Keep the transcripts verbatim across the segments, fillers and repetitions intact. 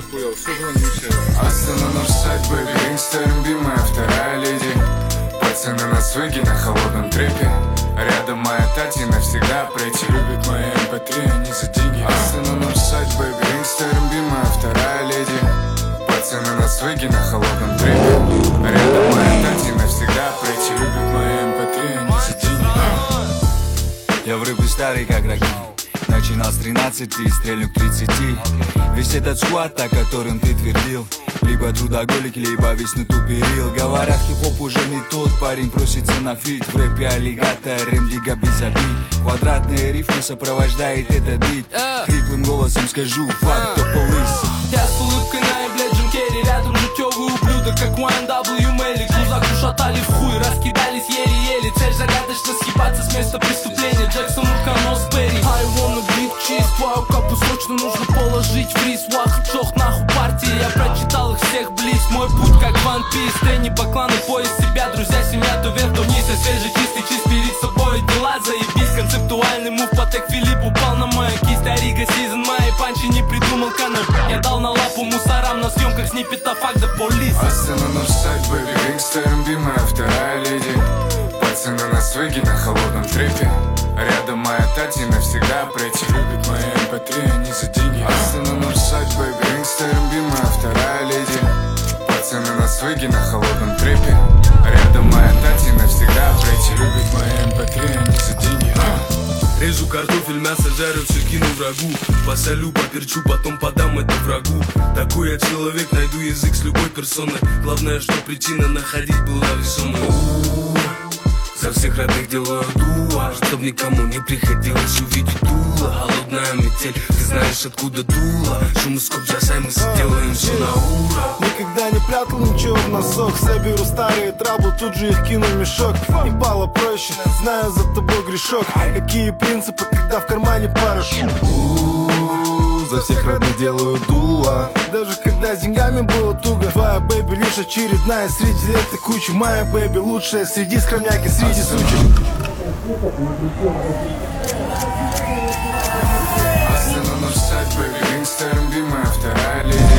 охуел, что звонишь? Астана наш сайт, бэби, инста, любимая вторая леди. Пацаны на свеге, на холодном трепе. Рядом моя Тати навсегда пройти. Любит мои эм пэ три, они за деньги. Астана наш сайт, бэби, инста, любимая вторая леди. Пацаны на свеге, на холодном трепе. Рядом моя Тати навсегда пройти. Любит мои эм пэ три, они за деньги. Я в рыбы старый, как раки. Начинал с тринадцати, стрельну к тридцати. Весь этот сквад, о котором ты твердил, либо трудоголик, либо весь на туперил. Говорят, хип-хоп уже не тот, парень просится на фит. В рэпе аллигатор, эм-дига без обид. Квадратные рифмы сопровождает этот бит. Хриплым голосом скажу, факт, то полыс. Я с улыбкой на блядь, Джим Керри. Рядом жутёвый ублюдок, как у эн дабл ю Мелли. Глаза ушатали в хуй, раскидались еле-еле. Цель загадочно съебаться с места преступления. Джексон, Мурканос, Перри. I wanna beat cheese. Твою капу срочно нужно положить в рис. Вахт, чох, нахуй партии. Я прочитал их всех близ. Мой путь как One Piece. Трени по клану, пояс себя. Друзья, семья, то вверх, то вниз. Я свежий, чистый, чист перед собой. Дела заебись. Концептуальный мув, Патек Филипп упал на мою кисть. Арига, Сизон, мои панчи не придумал Конор. Я дал на лапу мусорам на съемках сниппета факт да полис. Астана наш сайт, бэби, инста, любимая вторая леди. Пацаны на свеге, на холодном трепе. Рядом моя Тати навсегда пройти. Любит мои эм пэ три, они за деньги. Астана наш сайт, бэби, инста, любимая вторая леди. Пацаны на свеге, на холодном трепе. Рядом моя Тати навсегда пройти. Любит мои эм пэ три, они за деньги. Режу картофель, мясо жарю, все кину врагу. Посолю, поперчу, потом подам это врагу. Такой я человек, найду язык с любой персоной. Главное, что причина находить была весомой. За всех родных делаю дуа, чтоб никому не приходилось увидеть дуло. Холодная метель, ты знаешь откуда дуло. Шум из скоб бросай, мы сделаем все на ура. Никогда не прятал ничего в носок. Соберу старые траблы, тут же их кину в мешок. Ебало проще, знаю за тобой грешок. Какие принципы, когда в кармане парашют. За всех родных делаю дула. Даже когда с деньгами было туго. Твоя бэби лишь очередная среди этой кучи. Моя бэби лучшая среди скромняки, среди сучек. Астана наш сайт, бэби, инста, любимая вторая леди.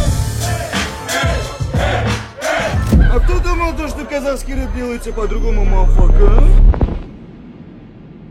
А кто думал, то, что казахский рэп делается по-другому, мафака?